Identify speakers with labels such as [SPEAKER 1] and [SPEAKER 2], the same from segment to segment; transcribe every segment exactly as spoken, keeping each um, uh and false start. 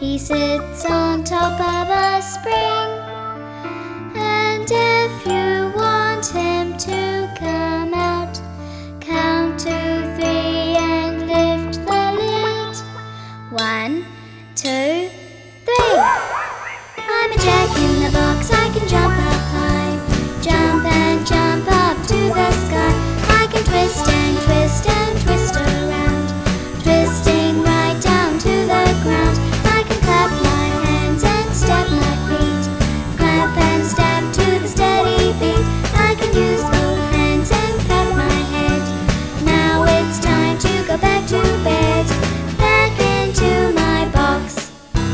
[SPEAKER 1] He sits on top of a spring, and if you want him to come out, count to three and lift the lid. One, two, three. I'm a jack in the box, I can jump up high, jump and jump up to the sky. I can twist and twist and twist around, twisting right down to the ground. I can clap my hands and stamp my feet, clap and stamp to the steady beat. I can use both hands and pat my head. Now it's time to go back to bed, back into my box.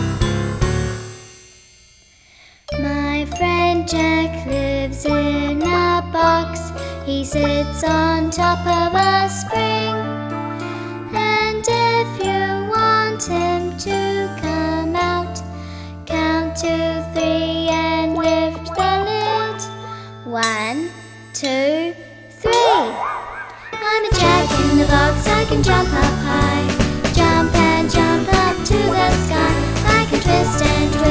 [SPEAKER 1] My friend Jack lives in a box. He sits on top of a spring, and if you want him to come out, count to three and lift the lid. One, two, three. I'm a jack in the box, I can jump up high, jump and jump up to the sky. I can twist and twist